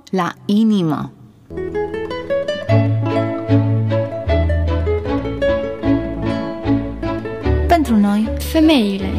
la inimă. Pentru noi, femeile.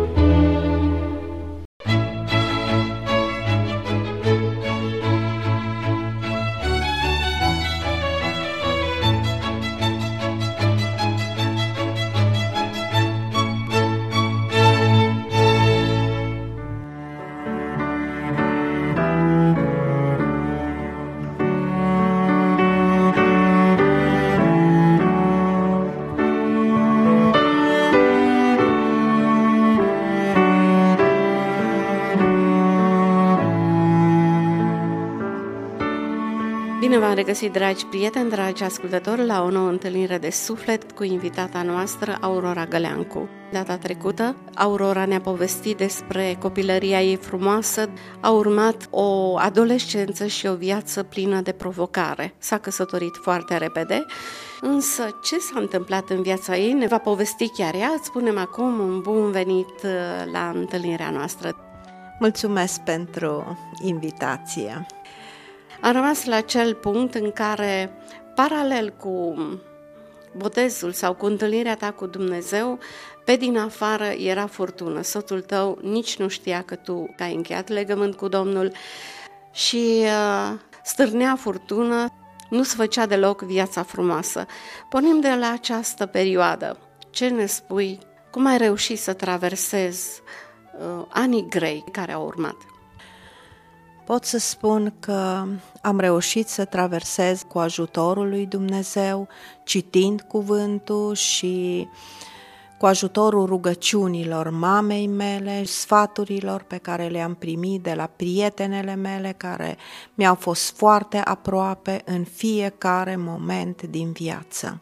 Bine v-am regăsit, dragi prieteni, dragi ascultători, la o nouă întâlnire de suflet cu invitata noastră, Aurora Găleancu. Data trecută, Aurora ne-a povestit despre copilăria ei frumoasă, a urmat o adolescență și o viață plină de provocare. S-a căsătorit foarte repede, însă ce s-a întâmplat în viața ei ne va povesti chiar ea. Îți spunem acum un bun venit la întâlnirea noastră. Mulțumesc pentru invitație. Am rămas la acel punct în care, paralel cu botezul sau cu întâlnirea ta cu Dumnezeu, pe din afară era furtună. Soțul tău nici nu știa că tu ai încheiat legământ cu Domnul și stârnea furtună, nu-ți făcea deloc viața frumoasă. Pornim de la această perioadă. Ce ne spui? Cum ai reușit să traversezi anii grei care au urmat? Pot să spun că am reușit să traversez cu ajutorul lui Dumnezeu, citind cuvântul și cu ajutorul rugăciunilor mamei mele, sfaturilor pe care le-am primit de la prietenele mele care mi-au fost foarte aproape în fiecare moment din viață.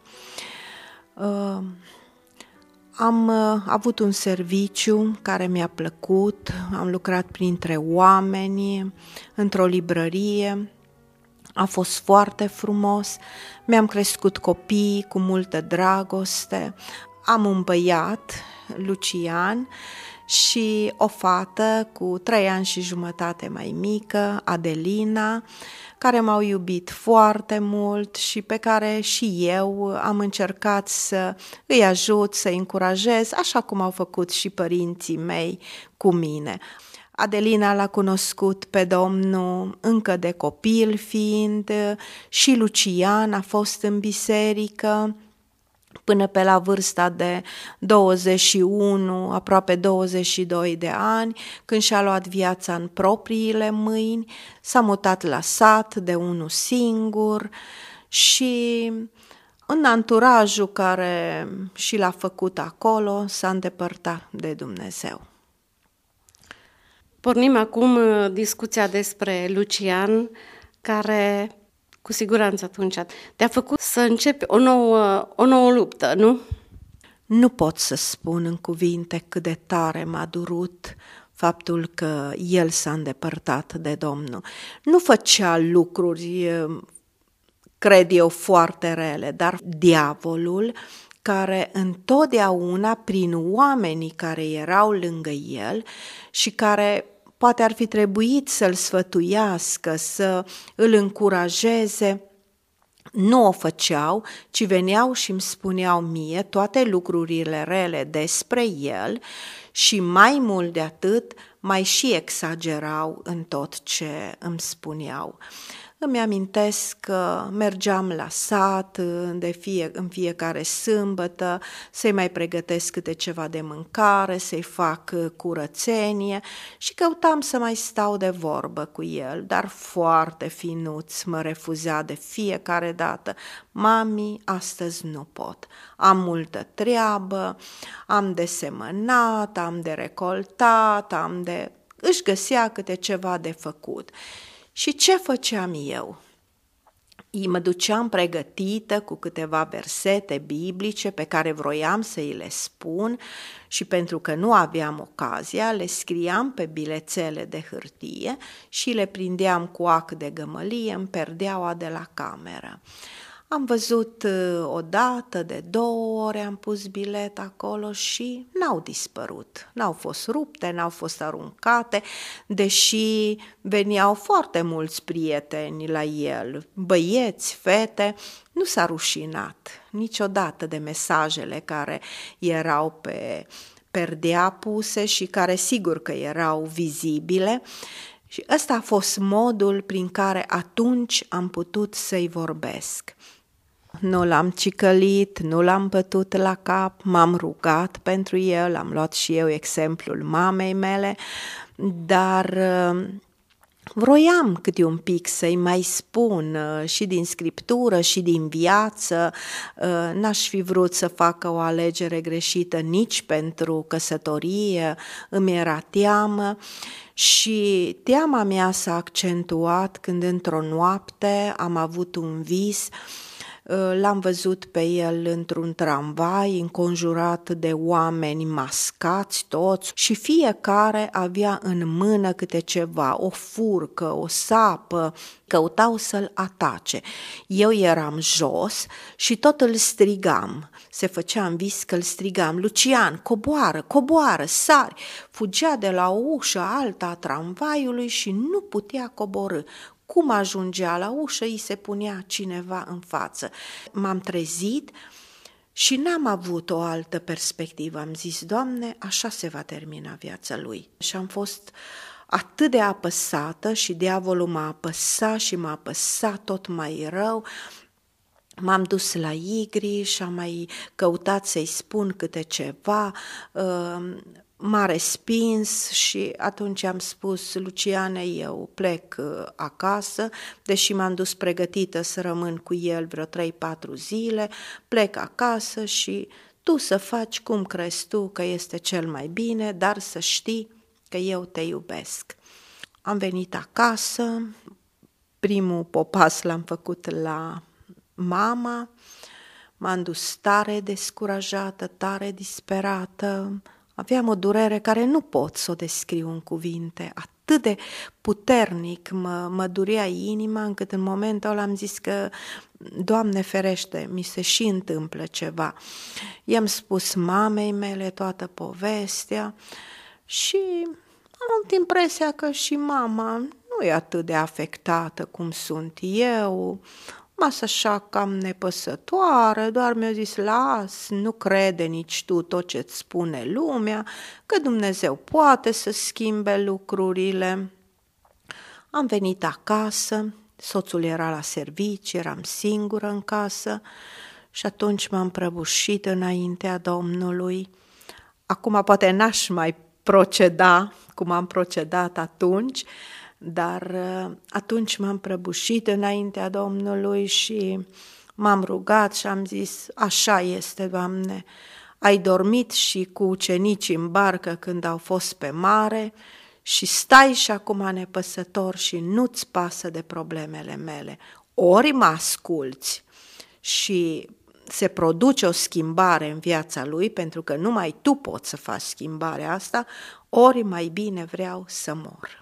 Am avut un serviciu care mi-a plăcut, am lucrat printre oameni, într-o librărie, a fost foarte frumos, mi-am crescut copiii cu multă dragoste, am un băiat, Lucian, și o fată cu 3 ani și jumătate mai mică, Adelina, care m-au iubit foarte mult și pe care și eu am încercat să îi ajut, să-i încurajez, așa cum au făcut și părinții mei cu mine. Adelina l-a cunoscut pe Domnul încă de copil fiind și Lucian a fost în biserică până pe la vârsta de 21, aproape 22 de ani, când și-a luat viața în propriile mâini, s-a mutat la sat de unul singur și în anturajul care și l-a făcut acolo s-a îndepărtat de Dumnezeu. Pornim acum discuția despre Lucian, care cu siguranță atunci te-a făcut să începi o nouă luptă, nu? Nu pot să spun în cuvinte cât de tare m-a durut faptul că el s-a îndepărtat de Domnul. Nu făcea lucruri, cred eu, foarte rele, dar diavolul, care întotdeauna prin oamenii care erau lângă el și care poate ar fi trebuit să-l sfătuiască, să îl încurajeze, nu o făceau, ci veneau și îmi spuneau mie toate lucrurile rele despre el și mai mult de atât mai și exagerau în tot ce îmi spuneau. Îmi amintesc că mergeam la sat în fiecare sâmbătă să-i mai pregătesc câte ceva de mâncare, să-i fac curățenie și căutam să mai stau de vorbă cu el, dar foarte finuț mă refuzea de fiecare dată. Mami, astăzi nu pot, am multă treabă, am de semănat, am de recoltat, își găsea câte ceva de făcut. Și ce făceam eu? Mă duceam pregătită cu câteva versete biblice pe care vroiam să îi le spun și pentru că nu aveam ocazia, le scriam pe bilețele de hârtie și le prindeam cu ac de gămălie în perdeaua de la cameră. Am văzut o dată, de 2 ori am pus bilet acolo și n-au dispărut. N-au fost rupte, n-au fost aruncate, deși veneau foarte mulți prieteni la el, băieți, fete. Nu s-a rușinat niciodată de mesajele care erau pe perdea puse și care sigur că erau vizibile. Și ăsta a fost modul prin care atunci am putut să-i vorbesc. Nu l-am cicălit, nu l-am bătut la cap, m-am rugat pentru el, am luat și eu exemplul mamei mele, dar vroiam câte un pic să-i mai spun și din scriptură și din viață. N-aș fi vrut să facă o alegere greșită nici pentru căsătorie, îmi era teamă. Și teama mea s-a accentuat când într-o noapte am avut un vis. L-am văzut pe el într-un tramvai înconjurat de oameni mascați toți și fiecare avea în mână câte ceva, o furcă, o sapă, căutau să-l atace. Eu eram jos și tot îl strigam. Se făcea în vis că îl strigam: Lucian, coboară, coboară, sari! Fugea de la o ușă alta a tramvaiului și nu putea coborî. Cum ajungea la ușă, îi se punea cineva în față. M-am trezit și n-am avut o altă perspectivă. Am zis: Doamne, așa se va termina viața lui. Și am fost atât de apăsată și diavolul m-a apăsat și m-a apăsat tot mai rău. M-am dus la Igri și am mai căutat să-i spun câte ceva. M-a respins și atunci am spus: Luciane, eu plec acasă, deși m-am dus pregătită să rămân cu el vreo 3-4 zile, plec acasă și tu să faci cum crezi tu că este cel mai bine, dar să știi că eu te iubesc. Am venit acasă, primul popas l-am făcut la mama, m-am dus tare descurajată, tare disperată. Aveam o durere care nu pot să o descriu în cuvinte. Atât de puternic mă durea inima, încât în momentul ăla am zis că, Doamne ferește, mi se și întâmplă ceva. I-am spus mamei mele toată povestea și am avut impresia că și mama nu e atât de afectată cum sunt eu. M-a așa cam nepăsătoare, doar mi-a zis: las, nu crede nici tu tot ce-ți spune lumea, că Dumnezeu poate să schimbe lucrurile. Am venit acasă, soțul era la serviciu, eram singură în casă și atunci m-am prăbușit înaintea Domnului. Acum poate n-aș mai proceda cum am procedat atunci, dar atunci m-am prăbușit înaintea Domnului și m-am rugat și am zis: așa este, Doamne, ai dormit și cu ucenicii în barcă când au fost pe mare și stai și acum nepăsător și nu-ți pasă de problemele mele. Ori mă asculți și se produce o schimbare în viața lui, pentru că numai tu poți să faci schimbarea asta, ori mai bine vreau să mor.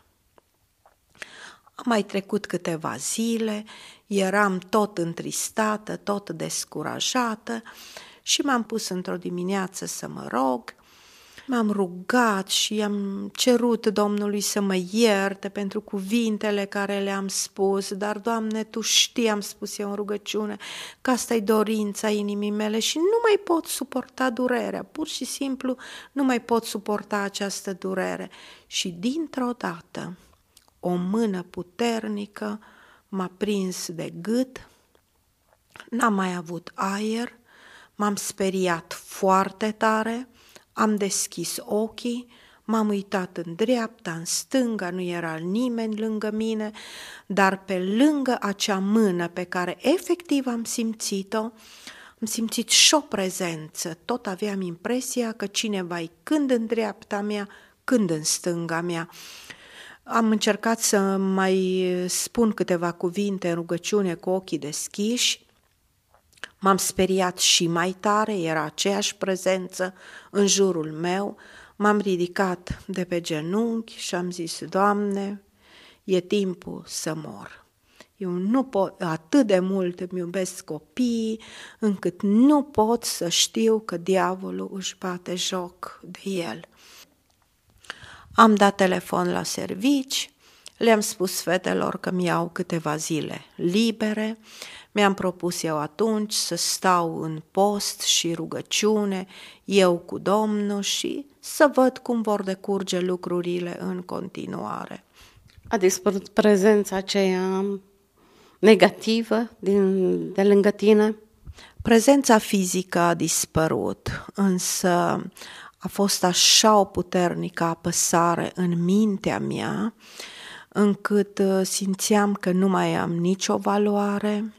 Am mai trecut câteva zile, eram tot întristată, tot descurajată și m-am pus într-o dimineață să mă rog. M-am rugat și am cerut Domnului să mă ierte pentru cuvintele care le-am spus, dar, Doamne, Tu știi, am spus eu în rugăciune, că asta e dorința inimii mele și nu mai pot suporta durerea, pur și simplu nu mai pot suporta această durere. Și dintr-o dată o mână puternică m-a prins de gât, n-am mai avut aer, m-am speriat foarte tare, am deschis ochii, m-am uitat în dreapta, în stânga, nu era nimeni lângă mine, dar pe lângă acea mână pe care efectiv am simțit-o, am simțit și o prezență, tot aveam impresia că cineva-i când în dreapta mea, când în stânga mea. Am încercat să mai spun câteva cuvinte în rugăciune cu ochii deschiși, m-am speriat și mai tare, era aceeași prezență în jurul meu, m-am ridicat de pe genunchi și am zis: Doamne, e timpul să mor. Eu nu pot, atât de mult îmi iubesc copiii, încât nu pot să știu că diavolul își bate joc de el. Am dat telefon la servici, le-am spus fetelor că mi-au câteva zile libere, mi-am propus eu atunci să stau în post și rugăciune, eu cu Domnul, și să văd cum vor decurge lucrurile în continuare. A dispărut prezența aceea negativă de lângă tine? Prezența fizică a dispărut, însă a fost așa o puternică apăsare în mintea mea, încât simțeam că nu mai am nicio valoare.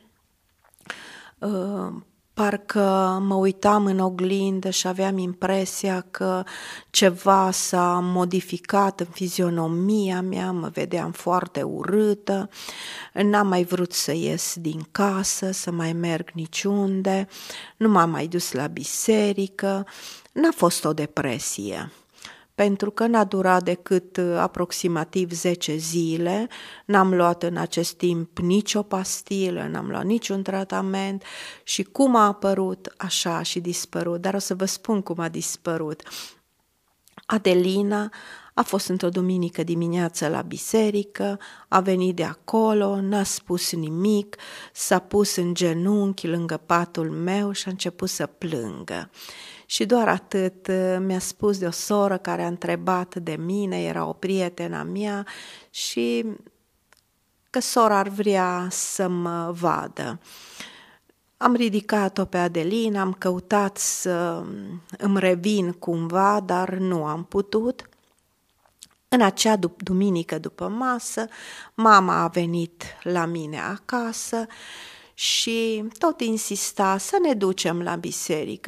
Parcă mă uitam în oglindă și aveam impresia că ceva s-a modificat în fizionomia mea, mă vedeam foarte urâtă, n-am mai vrut să ies din casă, să mai merg niciunde, nu m-am mai dus la biserică. N-a fost o depresie, pentru că n-a durat decât aproximativ 10 zile, n-am luat în acest timp nicio pastilă, n-am luat niciun tratament și cum a apărut, așa a și dispărut. Dar o să vă spun cum a dispărut. Adelina a fost într-o duminică dimineață la biserică, a venit de acolo, n-a spus nimic, s-a pus în genunchi lângă patul meu și a început să plângă. Și doar atât mi-a spus de o soră care a întrebat de mine, era o prietena mea, și că sora ar vrea să mă vadă. Am ridicat-o pe Adelina, am căutat să îmi revin cumva, dar nu am putut. În acea duminică după masă, mama a venit la mine acasă și tot insista să ne ducem la biserică.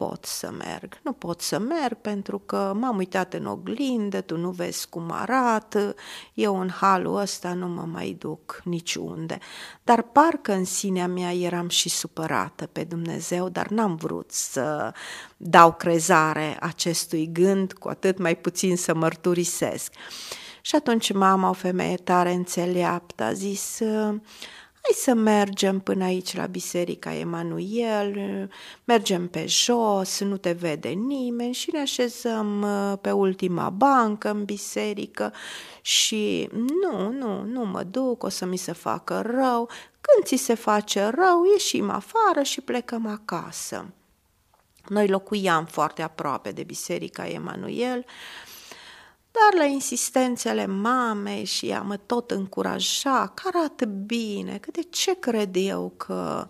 Nu pot să merg pentru că m-am uitat în oglindă, tu nu vezi cum arată, eu în halul ăsta nu mă mai duc niciunde. Dar parcă în sinea mea eram și supărată pe Dumnezeu, dar n-am vrut să dau crezare acestui gând, cu atât mai puțin să mărturisesc. Și atunci mama, o femeie tare înțeleaptă, a zis: hai să mergem până aici la Biserica Emanuel, mergem pe jos, nu te vede nimeni și ne așezăm pe ultima bancă în biserică și nu mă duc, o să mi se facă rău. Când ți se face rău, ieșim afară și plecăm acasă. Noi locuiam foarte aproape de Biserica Emanuel, dar la insistențele mamei și ea mă tot încuraja că arată bine, că de ce cred eu că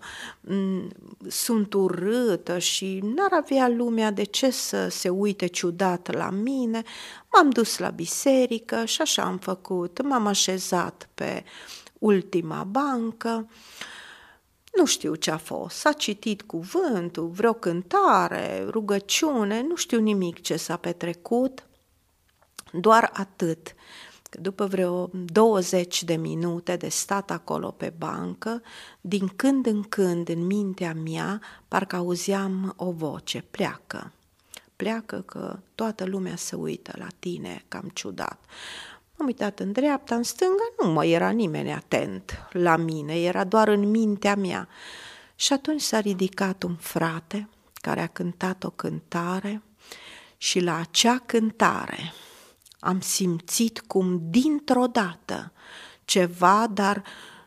sunt urâtă și n-ar avea lumea de ce să se uite ciudat la mine. M-am dus la biserică și așa am făcut, m-am așezat pe ultima bancă. Nu știu ce a fost, s-a citit cuvântul, vreo cântare, rugăciune, nu știu nimic ce s-a petrecut. Doar atât, că după vreo 20 de minute de stat acolo pe bancă, din când în când în mintea mea parcă auzeam o voce: pleacă că toată lumea se uită la tine, cam ciudat. M-am uitat în dreapta, în stânga, nu mai era nimeni atent la mine, era doar în mintea mea. Și atunci s-a ridicat un frate care a cântat o cântare și la acea cântare am simțit cum dintr-o dată ceva, dar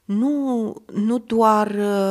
nu doar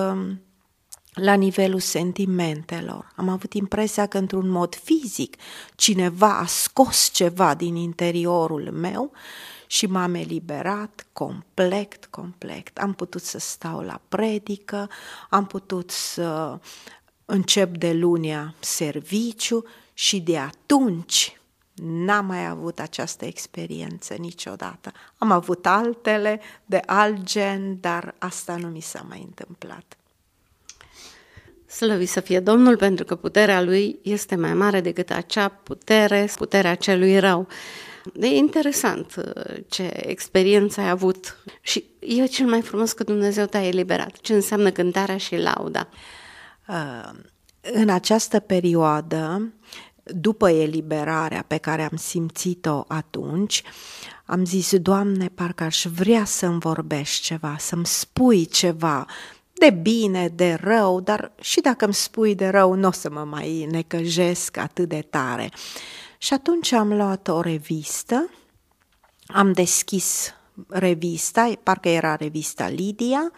la nivelul sentimentelor. Am avut impresia că într-un mod fizic cineva a scos ceva din interiorul meu și m-am eliberat complet. Am putut să stau la predică, am putut să încep de lunea serviciu și de atunci n-am mai avut această experiență niciodată. Am avut altele de alt gen, dar asta nu mi s-a mai întâmplat. Slăvit să fie Domnul, pentru că puterea Lui este mai mare decât acea puterea celui rău. E interesant ce experiență ai avut și e cel mai frumos că Dumnezeu te-a eliberat. Ce înseamnă cântarea și lauda? În această perioadă după eliberarea pe care am simțit-o atunci, am zis, Doamne, parcă aș vrea să-mi vorbești ceva, să-mi spui ceva de bine, de rău, dar și dacă îmi spui de rău, nu o să mă mai necăjesc atât de tare. Și atunci am luat o revistă, am deschis revista, parcă era revista Lidia,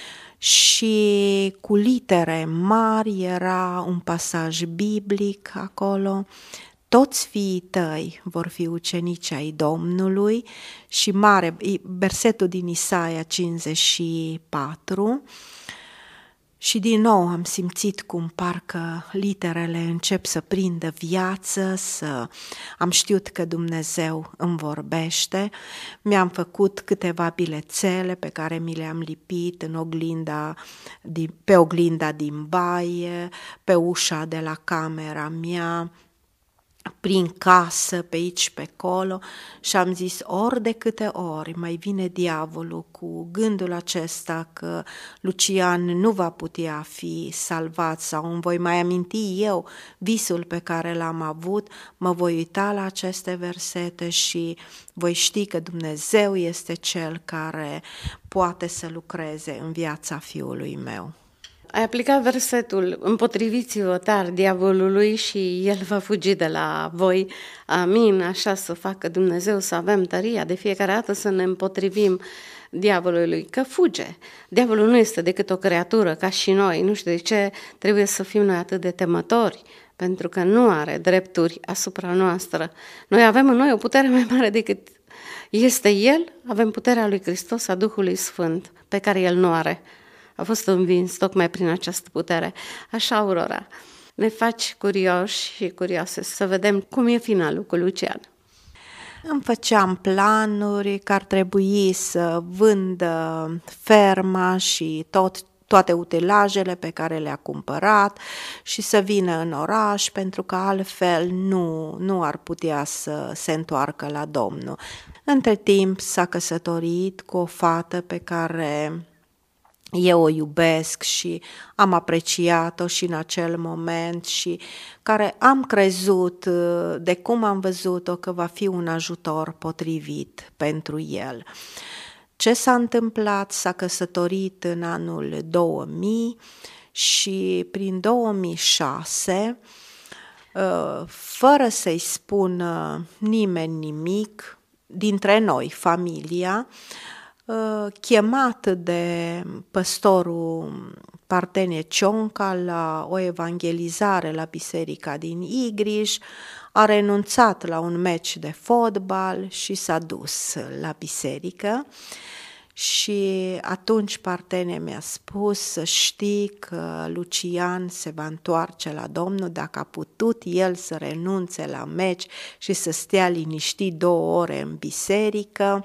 și cu litere mari era un pasaj biblic acolo: toți fiii tăi vor fi ucenici ai Domnului, și mare, versetul din Isaia 54. Și din nou am simțit cum parcă literele încep să prindă viață, am știut că Dumnezeu îmi vorbește. Mi-am făcut câteva bilețele pe care mi le-am lipit pe oglinda din baie, pe ușa de la camera mea, prin casă, pe aici, pe acolo, și am zis, ori de câte ori mai vine diavolul cu gândul acesta că Lucian nu va putea fi salvat sau îmi voi mai aminti eu visul pe care l-am avut, mă voi uita la aceste versete și voi ști că Dumnezeu este Cel care poate să lucreze în viața fiului meu. Ai aplicat versetul: împotriviți-vă tari diavolului și el va fugi de la voi. Amin, așa să facă Dumnezeu, să avem tăria de fiecare dată să ne împotrivim diavolului, că fuge. Diavolul nu este decât o creatură ca și noi, nu știu de ce trebuie să fim noi atât de temători, pentru că nu are drepturi asupra noastră. Noi avem în noi o putere mai mare decât este El, avem puterea lui Hristos, a Duhului Sfânt, pe care El nu are. A fost învins tocmai prin această putere. Așa, Aurora, ne faci curioși și curioase să vedem cum e finalul cu Lucian. Îmi făceam planuri că ar trebui să vând ferma și toate utilajele pe care le-a cumpărat și să vină în oraș, pentru că altfel nu ar putea să se întoarcă la Domnul. Între timp s-a căsătorit cu o fată pe care eu o iubesc și am apreciat-o și în acel moment și care am crezut, de cum am văzut-o, că va fi un ajutor potrivit pentru el. Ce s-a întâmplat? S-a căsătorit în anul 2000 și prin 2006, fără să-i spună nimeni nimic, dintre noi, familia, chemat de păstorul Partenie Cionca la o evangelizare la biserica din Igriș, a renunțat la un meci de fotbal și s-a dus la biserică. Și atunci Partenie mi-a spus să știi că Lucian se va întoarce la Domnul, dacă a putut el să renunțe la meci și să stea liniștit 2 ore în biserică,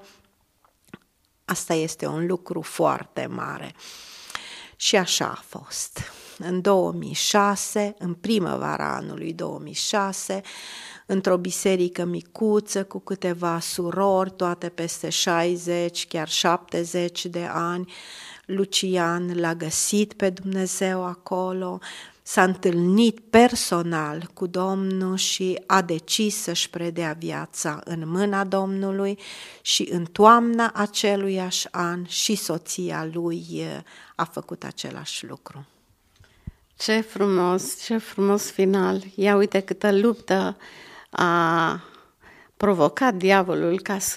asta este un lucru foarte mare. Și așa a fost. În 2006, în primăvara anului 2006, într-o biserică micuță cu câteva surori, toate peste 60, chiar 70 de ani, Lucian l-a găsit pe Dumnezeu acolo, s-a întâlnit personal cu Domnul și a decis să-și predea viața în mâna Domnului și în toamna aceluiași an și soția lui a făcut același lucru. Ce frumos final! Ia uite câtă luptă a provocat diavolul ca să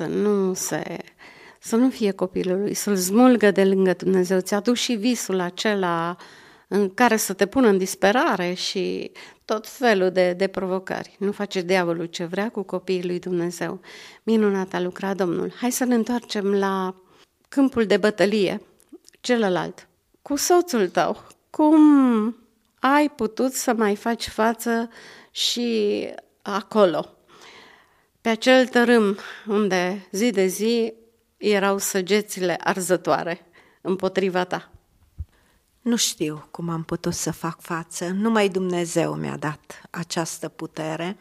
nu fie copilul lui, să-l smulgă de lângă Dumnezeu. Ți-a dus și visul acela în care să te pună în disperare și tot felul de provocări. Nu face diavolul ce vrea cu copiii lui Dumnezeu. Minunat a lucrat Domnul. Hai să ne întoarcem la câmpul de bătălie, celălalt, cu soțul tău. Cum ai putut să mai faci față și acolo, pe acel tărâm unde zi de zi erau săgețile arzătoare împotriva ta? Nu știu cum am putut să fac față, numai Dumnezeu mi-a dat această putere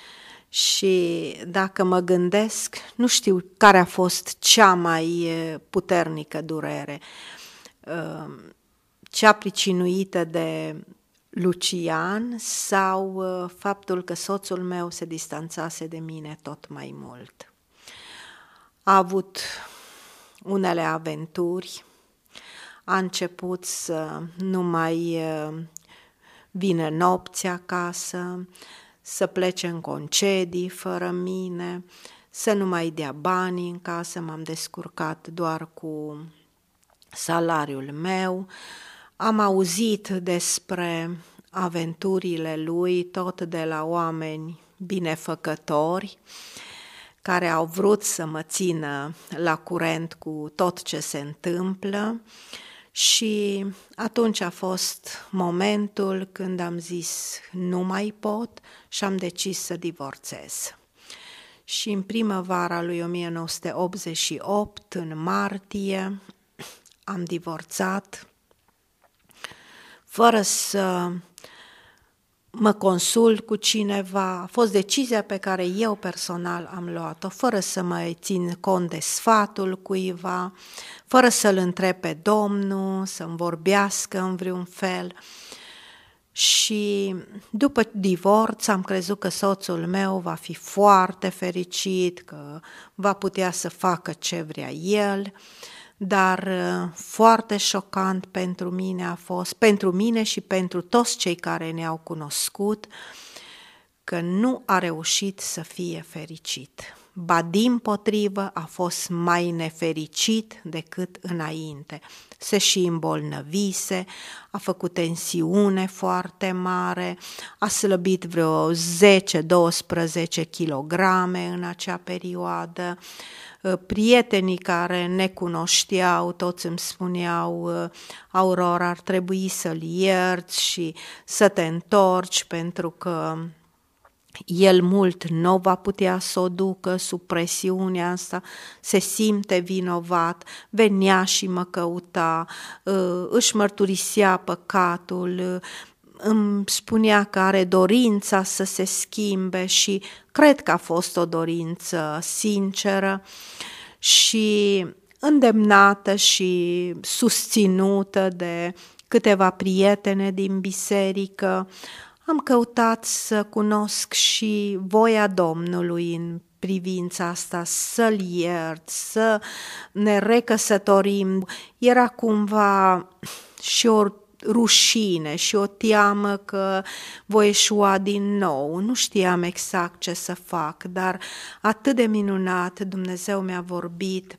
și dacă mă gândesc, nu știu care a fost cea mai puternică durere, cea pricinuită de Lucian sau faptul că soțul meu se distanțase de mine tot mai mult. A avut unele aventuri, a început să nu mai vină nopți acasă, să plece în concedii fără mine, să nu mai dea bani în casă, m-am descurcat doar cu salariul meu. Am auzit despre aventurile lui tot de la oameni binefăcători care au vrut să mă țină la curent cu tot ce se întâmplă și atunci a fost momentul când am zis nu mai pot și am decis să divorțez. Și în primăvara lui 1988, în martie, am divorțat fără să mă consult cu cineva. A fost decizia pe care eu personal am luat-o, fără să mă țin cont de sfatul cuiva, fără să-l întreb pe Domnul, să-mi vorbească în vreun fel. Și după divorț am crezut că soțul meu va fi foarte fericit, că va putea să facă ce vrea el, dar foarte șocant pentru mine a fost, pentru mine și pentru toți cei care ne-au cunoscut, că nu a reușit să fie fericit. Ba dimpotrivă, a fost mai nefericit decât înainte. Se și îmbolnăvise, a făcut tensiune foarte mare, a slăbit vreo 10-12 kilograme în acea perioadă. Prietenii care ne cunoșteau, toți îmi spuneau: Aurora, ar trebui să-l ierți și să te întorci pentru că el mult nu va putea să o ducă sub presiunea asta, se simte vinovat, venea și mă căuta, își mărturisea păcatul, îmi spunea că are dorința să se schimbe și cred că a fost o dorință sinceră și îndemnată și susținută de câteva prietene din biserică. Am căutat să cunosc și voia Domnului în privința asta, să-l iert, să ne recăsătorim. Era cumva și o rușine și o teamă că voi eșua din nou. Nu știam exact ce să fac, dar atât de minunat Dumnezeu mi-a vorbit.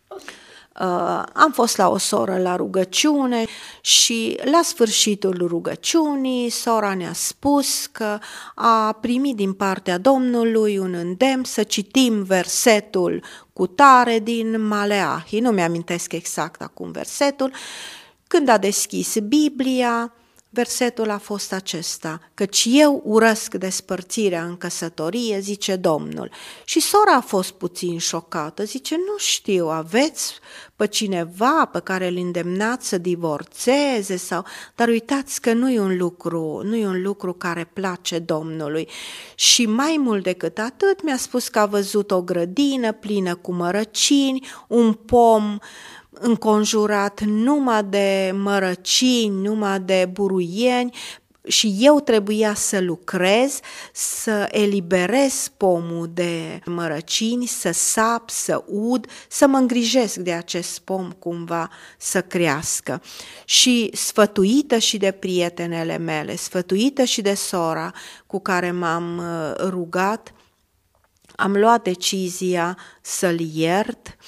Am fost la o soră la rugăciune și la sfârșitul rugăciunii sora ne-a spus că a primit din partea Domnului un îndemn să citim versetul cutare din Maleahi. Nu mi-amintesc exact acum versetul. Când a deschis Biblia, versetul a fost acesta: căci eu urăsc despărțirea în căsătorie, zice Domnul. Și sora a fost puțin șocată, zice: nu știu, aveți pe cineva pe care îl îndemnați să divorțeze? Sau... Dar uitați că nu e un lucru care place Domnului. Și mai mult decât atât mi-a spus că a văzut o grădină plină cu mărăcini, un pom înconjurat numai de mărăcini, numai de buruieni și eu trebuia să lucrez, să eliberez pomul de mărăcini, să sap, să ud, să mă îngrijesc de acest pom cumva să crească. Și sfătuită și de prietenele mele, sfătuită și de sora cu care m-am rugat, am luat decizia să-l iert,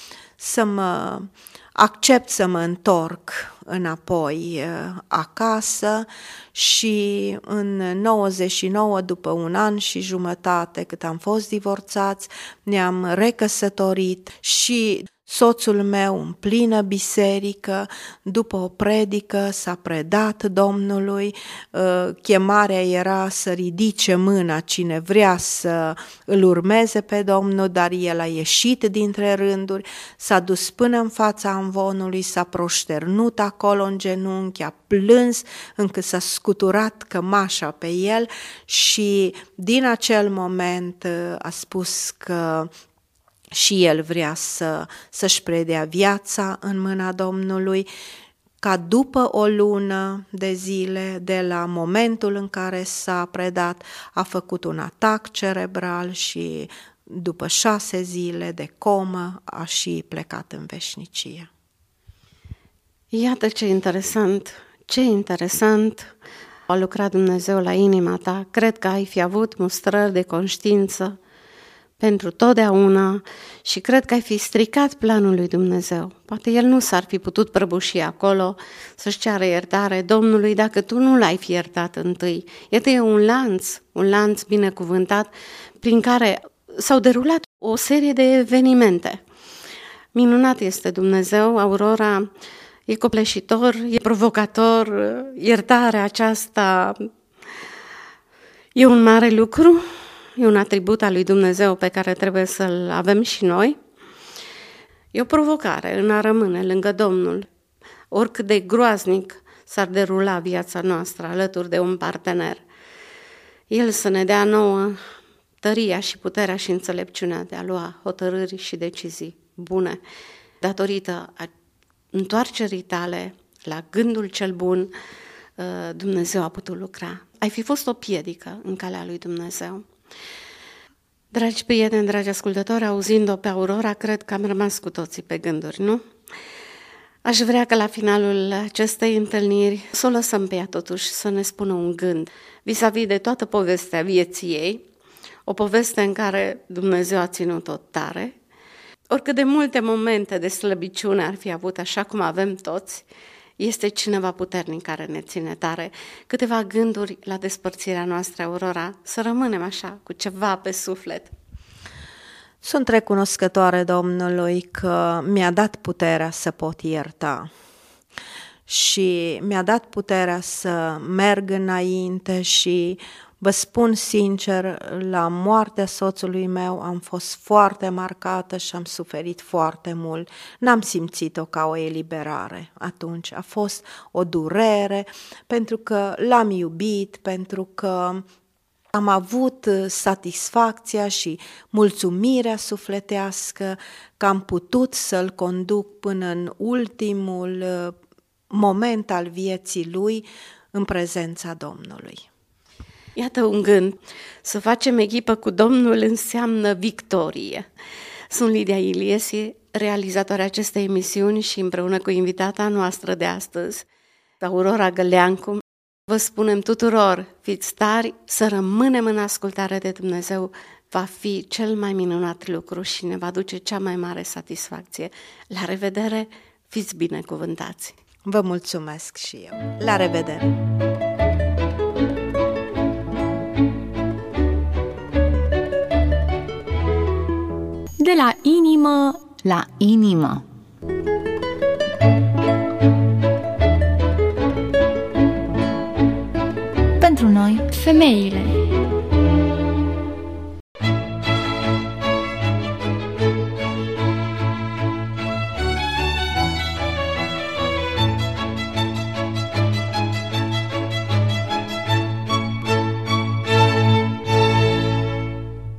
accept să mă întorc înapoi acasă și în 99, după un an și jumătate cât am fost divorțați, ne-am recăsătorit și soțul meu în plină biserică, după o predică, s-a predat Domnului, chemarea era să ridice mâna cine vrea să îl urmeze pe Domnul, dar el a ieșit dintre rânduri, s-a dus până în fața amvonului, s-a proșternut acolo în genunchi, a plâns încât s-a scuturat cămașa pe el și din acel moment a spus că și el vrea să-și predea viața în mâna Domnului. ca după o lună de zile, de la momentul în care s-a predat, a făcut un atac cerebral și după 6 zile de comă a și plecat în veșnicie. Iată ce interesant a lucrat Dumnezeu la inima ta. Cred că ai fi avut mustrări de conștiință pentru totdeauna și cred că ai fi stricat planul lui Dumnezeu. Poate El nu s-ar fi putut prăbuși acolo să-și ceară iertare Domnului dacă tu nu l-ai fi iertat întâi. Iată, e un lanț binecuvântat prin care s-au derulat o serie de evenimente. Minunat este Dumnezeu, Aurora e copleșitor, e provocator, iertarea aceasta e un mare lucru, e un atribut al lui Dumnezeu pe care trebuie să-l avem și noi. E o provocare în a rămâne lângă Domnul, oricât de groaznic s-ar derula viața noastră alături de un partener. El să ne dea nouă tăria și puterea și înțelepciunea de a lua hotărâri și decizii bune, datorită întoarcerii tale la gândul cel bun. Dumnezeu a putut lucra. Ai fi fost o piedică în calea lui Dumnezeu. Dragi prieteni, dragi ascultători, auzind-o pe Aurora, cred că am rămas cu toții pe gânduri, nu? Aș vrea că la finalul acestei întâlniri să o lăsăm pe ea totuși să ne spună un gând vis-a-vis de toată povestea vieții ei, o poveste în care Dumnezeu a ținut-o tare. Oricât de multe momente de slăbiciune ar fi avut, așa cum avem toți, este cineva puternic care ne ține tare. Câteva gânduri la despărțirea noastră, Aurora, să rămânem așa, cu ceva pe suflet. Sunt recunoscătoare Domnului că mi-a dat puterea să pot ierta și mi-a dat puterea să merg înainte și vă spun sincer, la moartea soțului meu am fost foarte marcată și am suferit foarte mult. N-am simțit-o ca o eliberare atunci. A fost o durere pentru că l-am iubit, pentru că am avut satisfacția și mulțumirea sufletească că am putut să-l conduc până în ultimul moment al vieții lui în prezența Domnului. Iată un gând, să facem echipă cu Domnul înseamnă victorie. Sunt Lidia Iliesi, realizatoarea acestei emisiuni și împreună cu invitata noastră de astăzi, Aurora Găleancu, vă spunem tuturor, fiți tari, să rămânem în ascultare de Dumnezeu, va fi cel mai minunat lucru și ne va duce cea mai mare satisfacție. La revedere, fiți binecuvântați! Vă mulțumesc și eu! La revedere! De la inimă la inimă. Pentru noi, femeile.